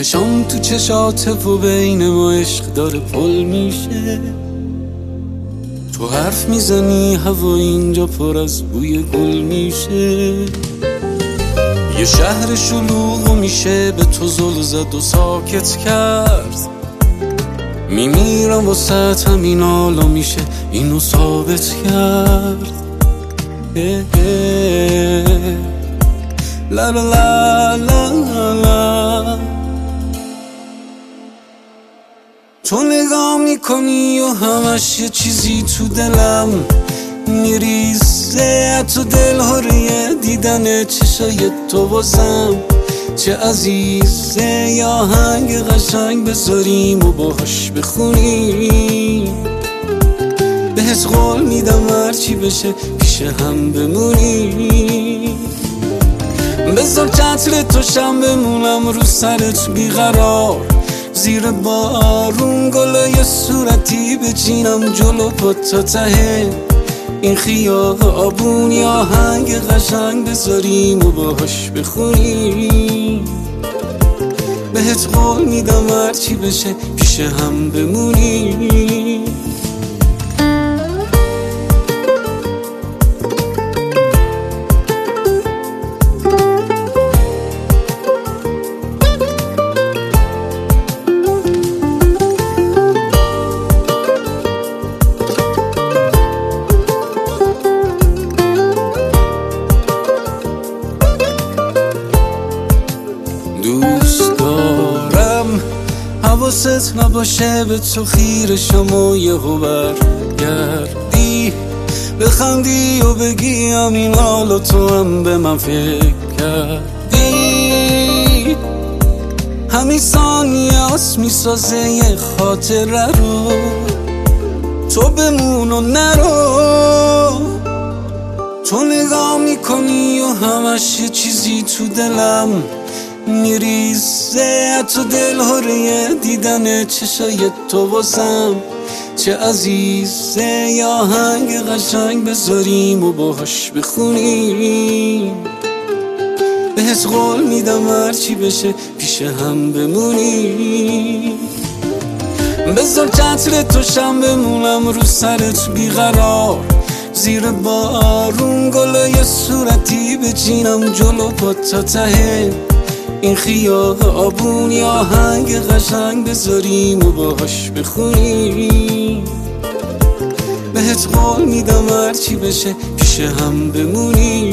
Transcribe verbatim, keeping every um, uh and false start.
چشام تو چشات و بین ما عشق داره پل میشه. تو حرف میزنی هوا اینجا پر از بوی گل میشه. یه شهر شلوغ میشه به تو زل زد و ساکت کرد. میمیرم واسه همین حالا میشه اینو ثابت کرد. اه اه لا لا لا لا لا. تو نگاه میکنی و همش یه چیزی تو دلم میریزه. تو دل هره دیدن چشای تو واسم چه عزیزه. یا آهنگ قشنگ بذاریم و باهاش بخونیم. بهت قول میدم هرچی بشه پیش هم بمونیم. بذار چتر تو شم بمونم رو سرت بیقرار. زیر بارون گلای صورتی بچینم جلو پا تا ته این خیابون. یا آهنگ قشنگ بذاریم و باهاش بخونیم. بهت قول میدم هرچی بشه پیش هم بمونیم. دوست دارم حواست نباشه به تو خیره شما یهو برگردی. بخندی و بگی همین حالا تو هم به من فکر کردی. همین ثانیه هست میسازه یه خاطره رو. تو بمون و نرو. تو نگاه میکنی و همش یه چیزی تو دلم میریزه. تو دل هره دیدن چشای تو واسم چه عزیزه. یا آهنگ قشنگ بذاریم و باهاش بخونیم. بهت قول میدم هرچی بشه پیش هم بمونیم. بذار چتر تو شم بمونم رو سرت بیقرار. زیر بارون گلای صورتی بچینم جلو پا تا ته این خیابون. یا آهنگ قشنگ بذاریم و باهاش بخونیم. بهت قول میدم هرچی بشه پیش هم بمونیم.